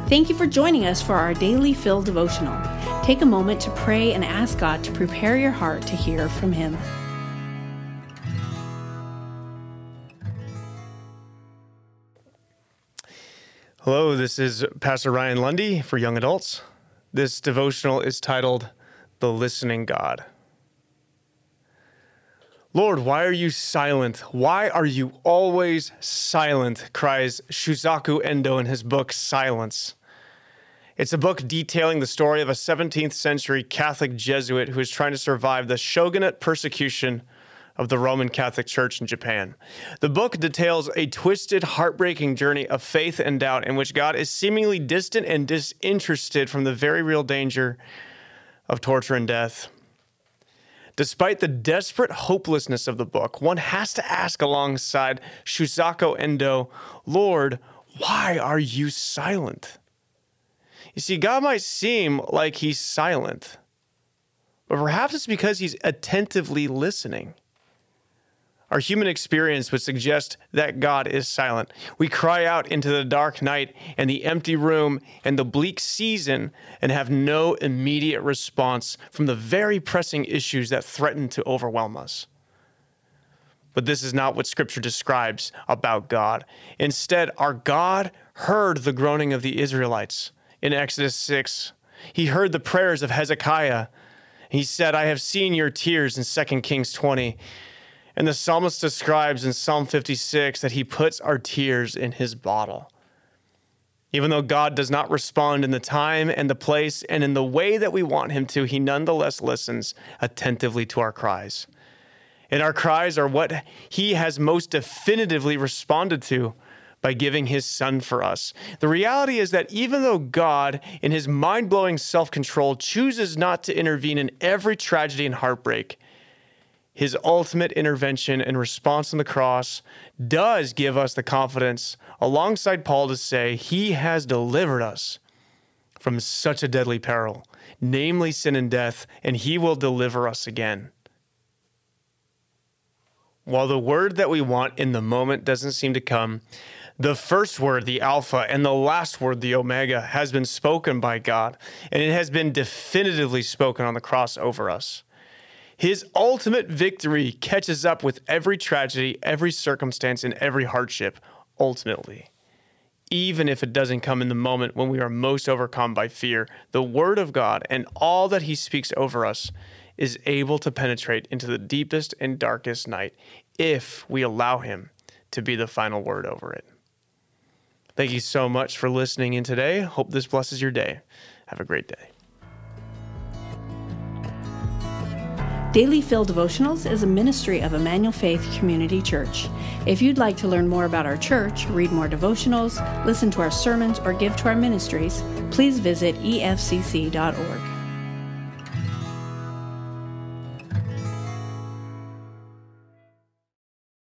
Thank you for joining us for our Daily Fill devotional. Take a moment to pray and ask God to prepare your heart to hear from Him. Hello, this is Pastor Ryan Lundy for Young Adults. This devotional is titled, The Listening God. Lord, why are you silent? Why are you always silent? Cries Shusaku Endo in his book, Silence. It's a book detailing the story of a 17th century Catholic Jesuit who is trying to survive the shogunate persecution of the Roman Catholic Church in Japan. The book details a twisted, heartbreaking journey of faith and doubt in which God is seemingly distant and disinterested from the very real danger of torture and death. Despite the desperate hopelessness of the book, one has to ask alongside Shusaku Endo, Lord, why are you silent? You see, God might seem like he's silent, but perhaps it's because he's attentively listening. Our human experience would suggest that God is silent. We cry out into the dark night and the empty room and the bleak season and have no immediate response from the very pressing issues that threaten to overwhelm us. But this is not what Scripture describes about God. Instead, our God heard the groaning of the Israelites. In Exodus 6, he heard the prayers of Hezekiah. He said, I have seen your tears in 2 Kings 20. And the psalmist describes in Psalm 56 that he puts our tears in his bottle. Even though God does not respond in the time and the place and in the way that we want him to, he nonetheless listens attentively to our cries. And our cries are what he has most definitively responded to by giving his son for us. The reality is that even though God, in his mind-blowing self-control, chooses not to intervene in every tragedy and heartbreak, his ultimate intervention and response on the cross does give us the confidence, alongside Paul, to say he has delivered us from such a deadly peril, namely sin and death, and he will deliver us again. While the word that we want in the moment doesn't seem to come, the first word, the Alpha, and the last word, the Omega, has been spoken by God, and it has been definitively spoken on the cross over us. His ultimate victory catches up with every tragedy, every circumstance, and every hardship, ultimately. Even if it doesn't come in the moment when we are most overcome by fear, the Word of God and all that He speaks over us is able to penetrate into the deepest and darkest night if we allow Him to be the final word over it. Thank you so much for listening in today. Hope this blesses your day. Have a great day. Daily Fill Devotionals is a ministry of Emmanuel Faith Community Church. If you'd like to learn more about our church, read more devotionals, listen to our sermons, or give to our ministries, please visit efcc.org.